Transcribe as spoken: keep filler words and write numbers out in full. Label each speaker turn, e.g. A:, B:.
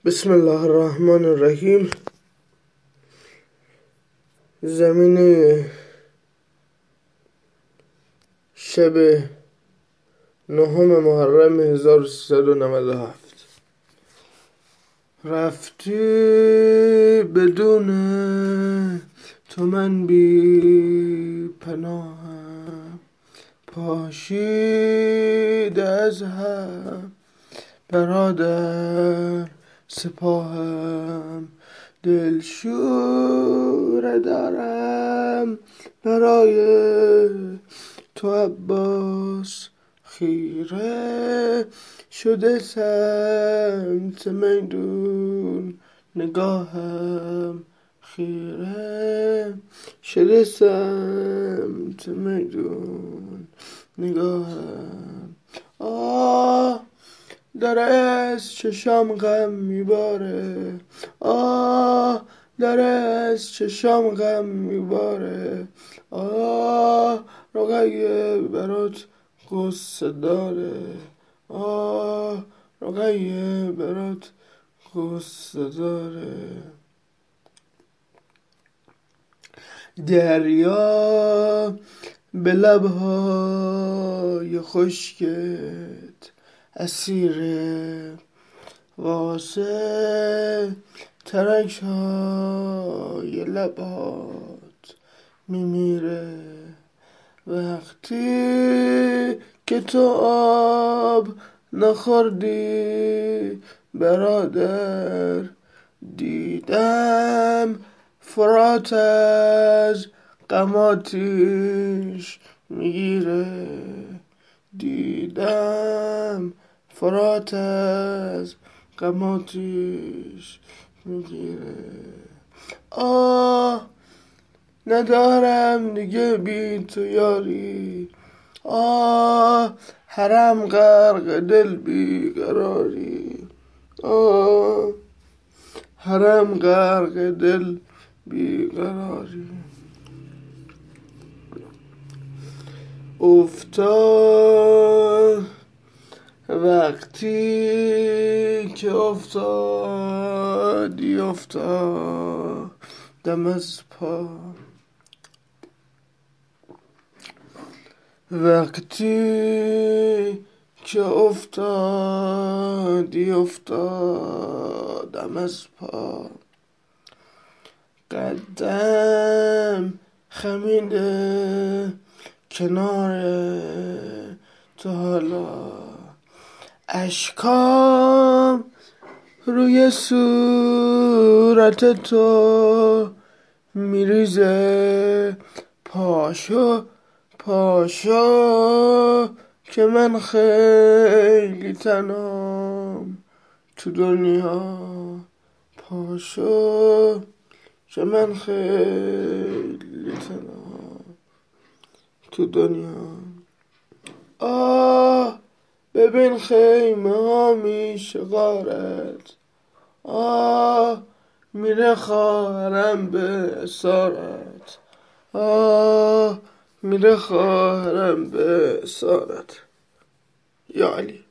A: بسم الله الرحمن الرحیم. زمین شب نهم محرم هزار و سیصد و نود و هفت. رفتی بدون تو من بی پناهم، پاشیده از هم برادر سپاهم. دلشوره دارم برای تو عباس، خیره شده سمت میدون نگاهم، خیره شده سمت میدون نگاهم. آه داره از چشام غم میباره، آه داره از چشام غم میباره، آه رقیه برات قصه داره، آه رقیه برات قصه داره. دریا به لبهای خشکت اسیره، واسه ترک های لبات میمیره. وقتی که تو آب نخوردی برادر، دیدم فرات از غم آتیش میگیره، دیدم فرات از غم آتیش میگیره. آه ندارم دیگه بی تو یاری، آه حرم غرق دل بیقراری، آه حرم غرق دل بیقراری. افتاد وقتی که افتادی افتادم از پا، وقتی که افتادی افتادم از پا. قدم خمیده کنار تو، حالا اشکام روی صورت تو میریزه. پاشو پاشو که من خیلی تنهام تو دنیا، پاشو که من خیلی تنهام تو دنیا. آه ببین خیمه ها میشه غارت، آه میره خواهرم به اسارت، آه میره خواهرم به اسارت. یا علی.